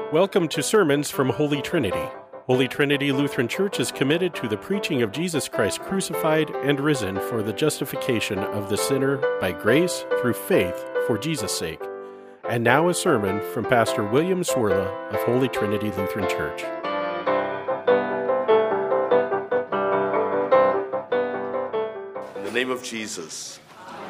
Welcome to Sermons from Holy Trinity. Holy Trinity Lutheran Church is committed to the preaching of Jesus Christ crucified and risen for the justification of the sinner by grace through faith for Jesus' sake. And now a sermon from Pastor William Swirla of Holy Trinity Lutheran Church. In the name of Jesus.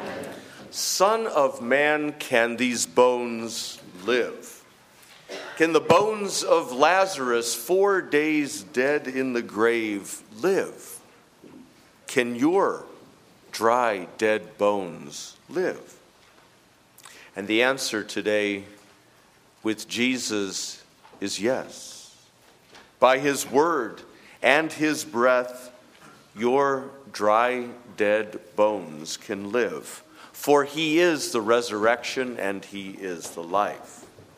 Son of man, can these bones live? Can the bones of Lazarus, 4 days dead in the grave, live? Can your dry, dead bones live? And the answer today with Jesus is yes. By his word and his breath, your dry, dead bones can live. For he is the resurrection and he is the life.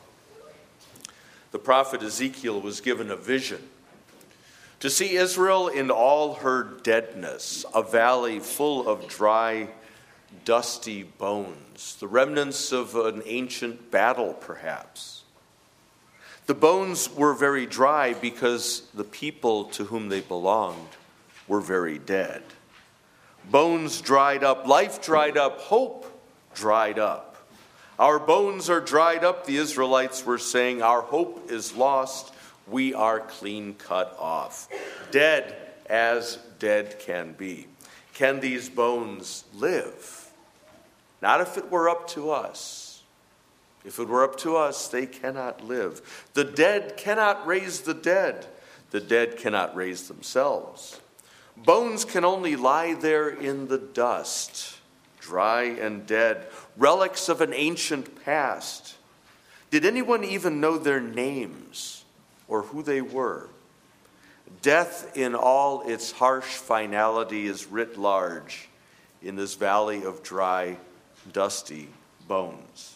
The prophet Ezekiel was given a vision to see Israel in all her deadness, a valley full of dry, dusty bones, the remnants of an ancient battle, perhaps. The bones were very dry because the people to whom they belonged were very dead. Bones dried up, life dried up, hope dried up. Our bones are dried up, the Israelites were saying. Our hope is lost. We are clean cut off. Dead as dead can be. Can these bones live? Not if it were up to us. If it were up to us, they cannot live. The dead cannot raise the dead. The dead cannot raise themselves. Bones can only lie there in the dust, dry and dead, relics of an ancient past. Did anyone even know their names or who they were? Death in all its harsh finality is writ large in this valley of dry, dusty bones.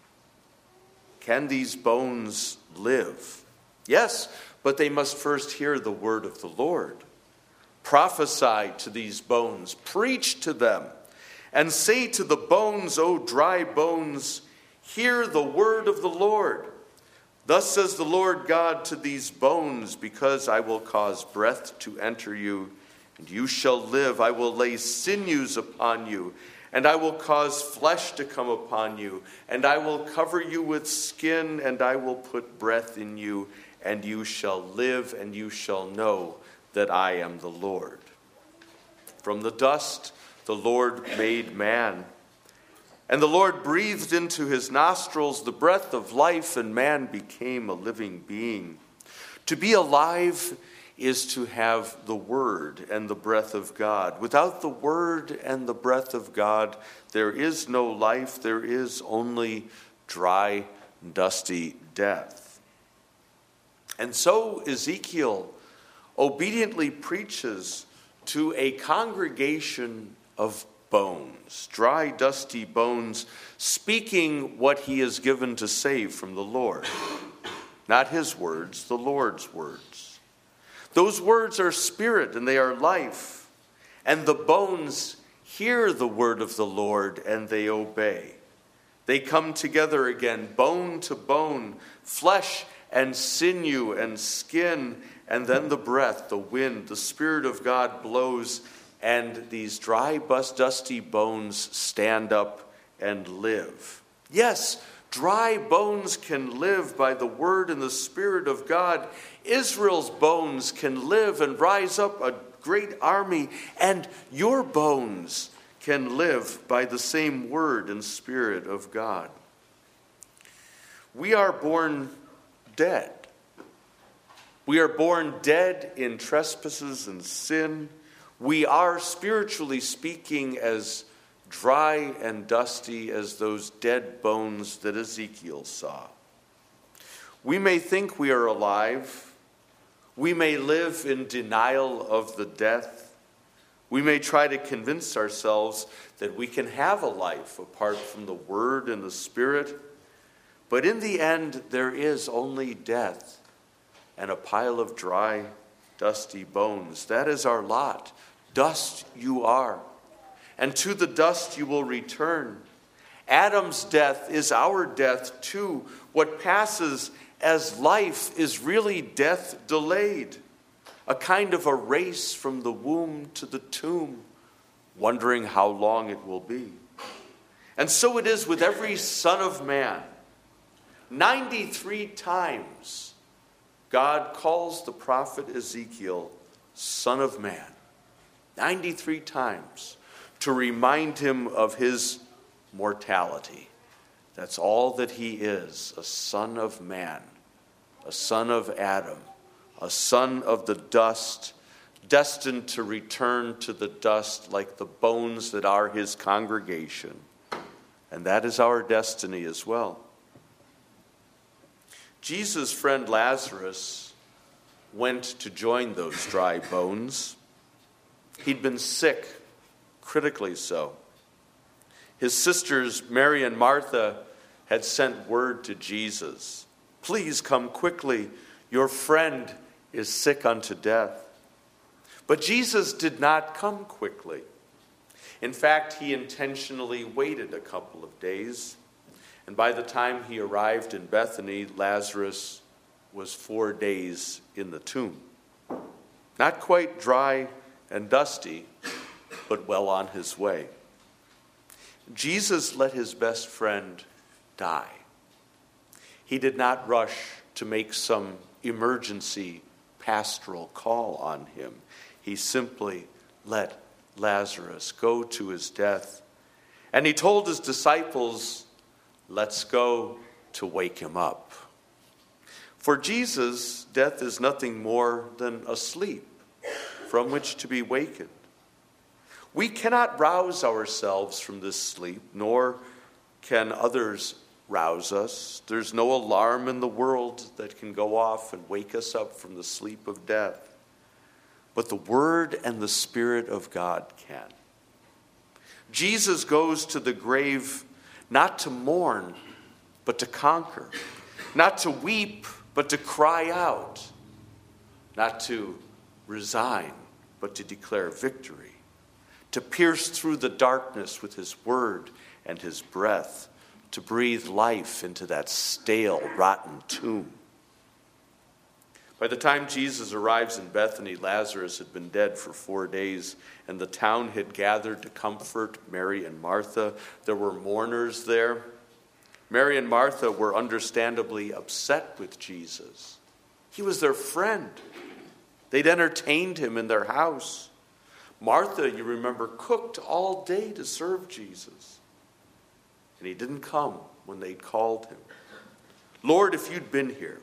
Can these bones live? Yes, but they must first hear the word of the Lord. Prophesy to these bones, preach to them, and say to the bones, O dry bones, hear the word of the Lord. Thus says the Lord God to these bones, because I will cause breath to enter you, and you shall live. I will lay sinews upon you, and I will cause flesh to come upon you, and I will cover you with skin, and I will put breath in you, and you shall live, and you shall know that I am the Lord. From the dust the Lord made man, and the Lord breathed into his nostrils the breath of life, and man became a living being. To be alive is to have the word and the breath of God. Without the word and the breath of God, there is no life. There is only dry, dusty death. And so Ezekiel obediently preaches to a congregation of bones, dry, dusty bones, speaking what he is given to say from the Lord. Not his words, the Lord's words. Those words are spirit and they are life. And the bones hear the word of the Lord and they obey. They come together again, bone to bone, flesh and sinew and skin, and then the breath, the wind, the Spirit of God blows, and these dry, dusty bones stand up and live. Yes, dry bones can live by the word and the Spirit of God. Israel's bones can live and rise up a great army, and your bones can live by the same word and Spirit of God. We are born dead. We are born dead in trespasses and sin. We are, spiritually speaking, as dry and dusty as those dead bones that Ezekiel saw. We may think we are alive. We may live in denial of the death. We may try to convince ourselves that we can have a life apart from the Word and the Spirit. But in the end, there is only death and a pile of dry, dusty bones. That is our lot. Dust you are, and to the dust you will return. Adam's death is our death too. What passes as life is really death delayed, a kind of a race from the womb to the tomb, wondering how long it will be. And so it is with every son of man. 93 times God calls the prophet Ezekiel son of man. 93 times to remind him of his mortality. That's all that he is, a son of man, a son of Adam, a son of the dust, destined to return to the dust like the bones that are his congregation. And that is our destiny as well. Jesus' friend Lazarus went to join those dry bones. He'd been sick, critically so. His sisters, Mary and Martha, had sent word to Jesus, "Please come quickly, your friend is sick unto death." But Jesus did not come quickly. In fact, he intentionally waited a couple of days. And by the time he arrived in Bethany, Lazarus was 4 days in the tomb. Not quite dry and dusty, but well on his way. Jesus let his best friend die. He did not rush to make some emergency pastoral call on him. He simply let Lazarus go to his death. And he told his disciples, "Let's go to wake him up." For Jesus, death is nothing more than a sleep from which to be wakened. We cannot rouse ourselves from this sleep, nor can others rouse us. There's no alarm in the world that can go off and wake us up from the sleep of death. But the Word and the Spirit of God can. Jesus goes to the grave not to mourn, but to conquer. Not to weep, but to cry out. Not to resign, but to declare victory. To pierce through the darkness with his word and his breath. To breathe life into that stale, rotten tomb. By the time Jesus arrives in Bethany, Lazarus had been dead for 4 days, and the town had gathered to comfort Mary and Martha. There were mourners there. Mary and Martha were understandably upset with Jesus. He was their friend. They'd entertained him in their house. Martha, you remember, cooked all day to serve Jesus. And he didn't come when they'd called him. "Lord, if you'd been here,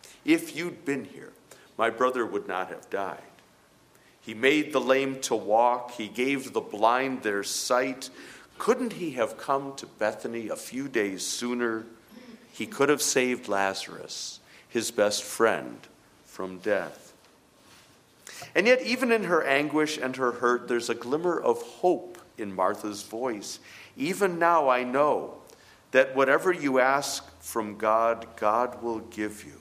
my brother would not have died." He made the lame to walk. He gave the blind their sight. Couldn't he have come to Bethany a few days sooner? He could have saved Lazarus, his best friend, from death. And yet, even in her anguish and her hurt, there's a glimmer of hope in Martha's voice. "Even now I know that whatever you ask from God, God will give you."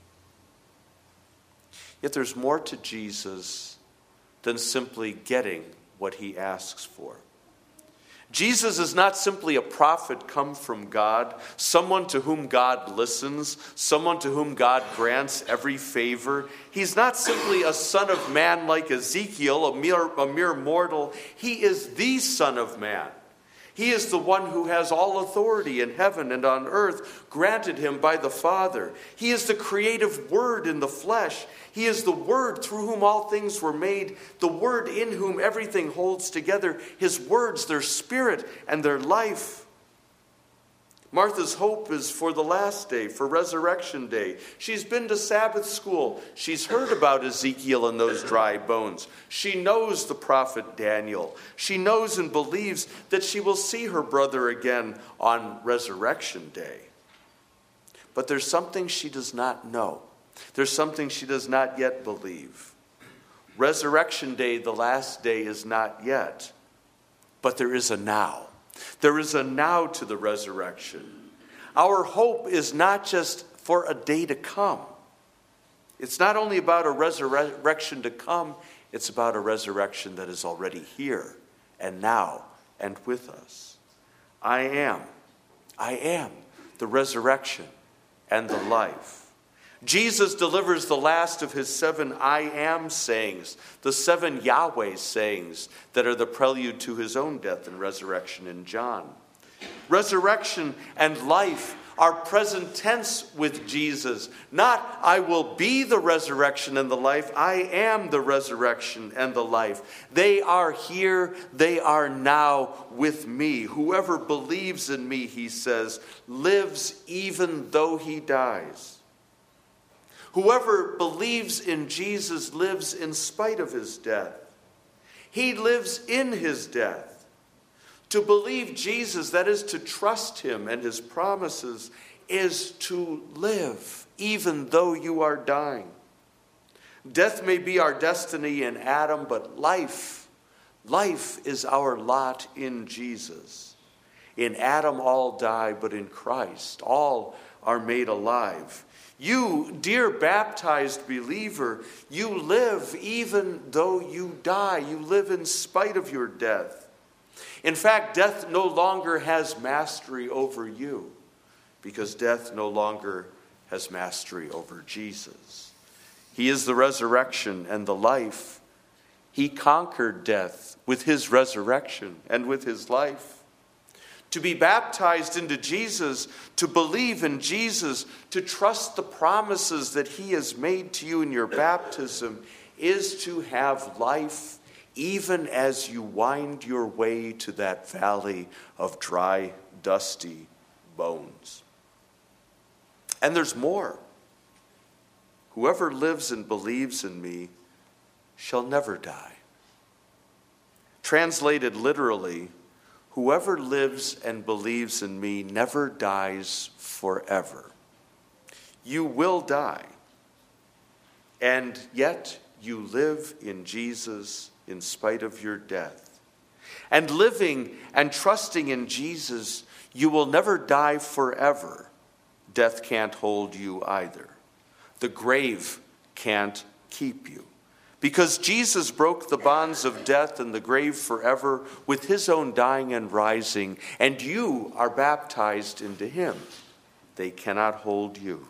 Yet there's more to Jesus than simply getting what he asks for. Jesus is not simply a prophet come from God, someone to whom God listens, someone to whom God grants every favor. He's not simply a son of man like Ezekiel, a mere mortal. He is the Son of Man. He is the one who has all authority in heaven and on earth, granted him by the Father. He is the creative Word in the flesh. He is the Word through whom all things were made, the Word in whom everything holds together. His words, their spirit and their life. Martha's hope is for the last day, for Resurrection Day. She's been to Sabbath school. She's heard about Ezekiel and those dry bones. She knows the prophet Daniel. She knows and believes that she will see her brother again on Resurrection Day. But there's something she does not know. There's something she does not yet believe. Resurrection Day, the last day, is not yet. But there is a now. There is a now to the resurrection. Our hope is not just for a day to come. It's not only about a resurrection to come, it's about a resurrection that is already here and now and with us. I am I am the resurrection and the life. Jesus delivers the last of his 7 I am sayings, the 7 Yahweh sayings that are the prelude to his own death and resurrection in John. Resurrection and life are present tense with Jesus. Not, I will be the resurrection and the life. I am the resurrection and the life. They are here. They are now with me. Whoever believes in me, he says, lives even though he dies. Whoever believes in Jesus lives in spite of his death. He lives in his death. To believe Jesus, that is to trust him and his promises, is to live even though you are dying. Death may be our destiny in Adam, but life is our lot in Jesus. In Adam all die, but in Christ all are made alive. You, dear baptized believer, you live even though you die. You live in spite of your death. In fact, death no longer has mastery over you because death no longer has mastery over Jesus. He is the resurrection and the life. He conquered death with his resurrection and with his life. To be baptized into Jesus, to believe in Jesus, to trust the promises that he has made to you in your baptism is to have life even as you wind your way to that valley of dry, dusty bones. And there's more. Whoever lives and believes in me shall never die. Translated literally, whoever lives and believes in me never dies forever. You will die, and yet you live in Jesus in spite of your death. And living and trusting in Jesus, you will never die forever. Death can't hold you either. The grave can't keep you. Because Jesus broke the bonds of death and the grave forever with his own dying and rising, and you are baptized into him. They cannot hold you.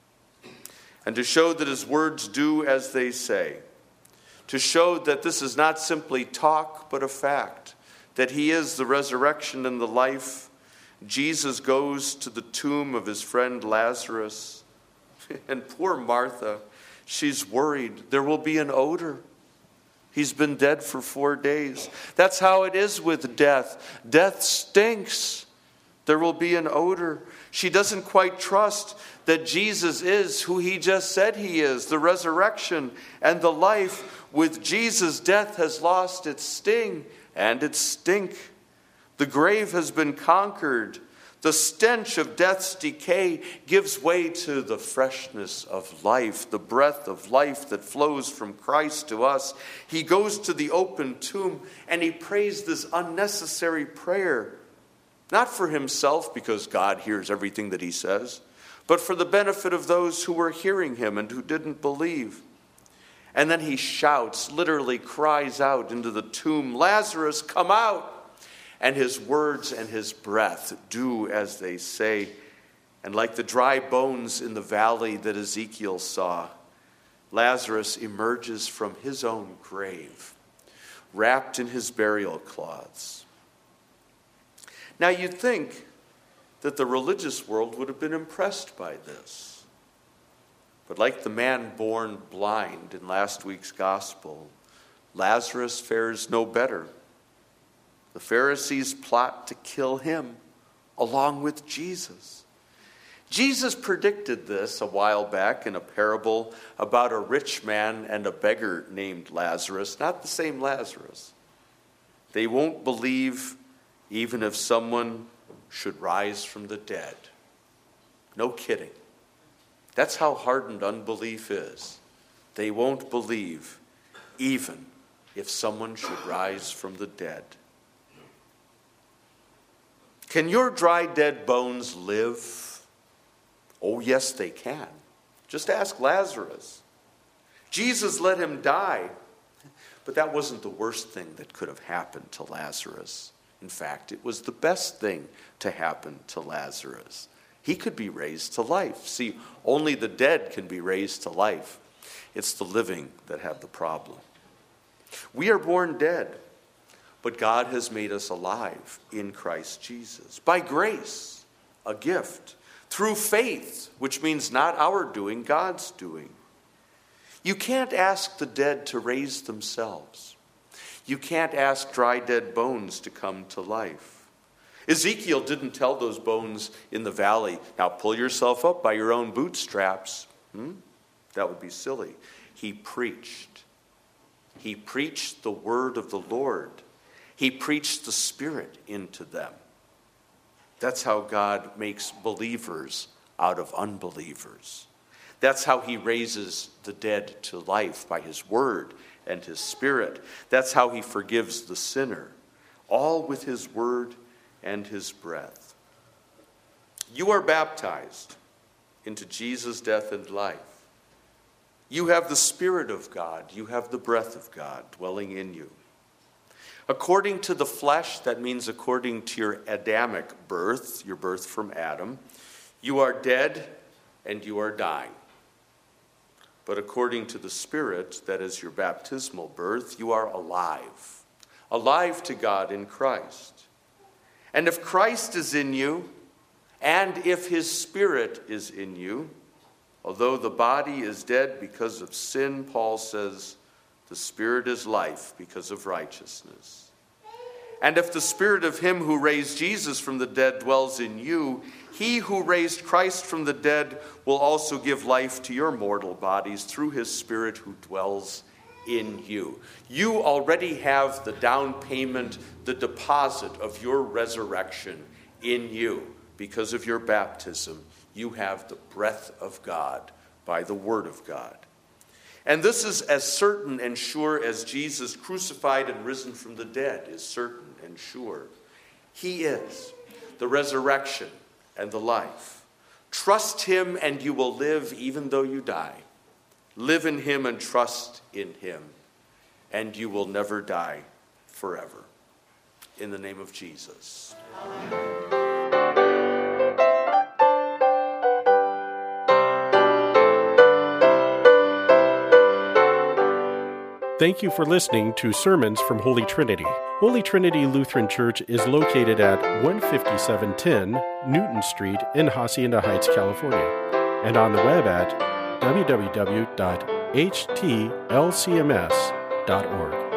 And to show that his words do as they say, to show that this is not simply talk, but a fact, that he is the resurrection and the life, Jesus goes to the tomb of his friend Lazarus. And poor Martha, she's worried. There will be an odor. He's been dead for 4 days. That's how it is with death. Death stinks. There will be an odor. She doesn't quite trust that Jesus is who he just said he is, the resurrection and the life. With Jesus, death has lost its sting and its stink. The grave has been conquered. The stench of death's decay gives way to the freshness of life, the breath of life that flows from Christ to us. He goes to the open tomb and he prays this unnecessary prayer, not for himself because God hears everything that he says, but for the benefit of those who were hearing him and who didn't believe. And then he shouts, literally cries out into the tomb, Lazarus, come out! And his words and his breath do as they say. And like the dry bones in the valley that Ezekiel saw, Lazarus emerges from his own grave, wrapped in his burial cloths. Now you'd think that the religious world would have been impressed by this. But like the man born blind in last week's gospel, Lazarus fares no better. The Pharisees plot to kill him along with Jesus. Jesus predicted this a while back in a parable about a rich man and a beggar named Lazarus, not the same Lazarus. They won't believe even if someone should rise from the dead. No kidding. That's how hardened unbelief is. They won't believe even if someone should rise from the dead. Can your dry, dead bones live? Oh, yes, they can. Just ask Lazarus. Jesus let him die, but that wasn't the worst thing that could have happened to Lazarus. In fact, it was the best thing to happen to Lazarus. He could be raised to life. See, only the dead can be raised to life. It's the living that have the problem. We are born dead, but God has made us alive in Christ Jesus. By grace, a gift. Through faith, which means not our doing, God's doing. You can't ask the dead to raise themselves. You can't ask dry, dead bones to come to life. Ezekiel didn't tell those bones in the valley, now pull yourself up by your own bootstraps. That would be silly. He preached. He preached the word of the Lord. He preached the Spirit into them. That's how God makes believers out of unbelievers. That's how he raises the dead to life by his word and his Spirit. That's how he forgives the sinner, all with his word and his breath. You are baptized into Jesus' death and life. You have the Spirit of God. You have the breath of God dwelling in you. According to the flesh, that means according to your Adamic birth, your birth from Adam, you are dead and you are dying. But according to the Spirit, that is your baptismal birth, you are alive. Alive to God in Christ. And if Christ is in you, and if his Spirit is in you, although the body is dead because of sin, Paul says, the Spirit is life because of righteousness. And if the Spirit of him who raised Jesus from the dead dwells in you, he who raised Christ from the dead will also give life to your mortal bodies through his Spirit who dwells in you. You already have the down payment, the deposit of your resurrection in you because of your baptism. You have the breath of God by the word of God. And this is as certain and sure as Jesus crucified and risen from the dead is certain and sure. He is the resurrection and the life. Trust him and you will live even though you die. Live in him and trust in him, and you will never die forever. In the name of Jesus. Amen. Thank you for listening to Sermons from Holy Trinity. Holy Trinity Lutheran Church is located at 15710 Newton Street in Hacienda Heights, California, and on the web at www.htlcms.org.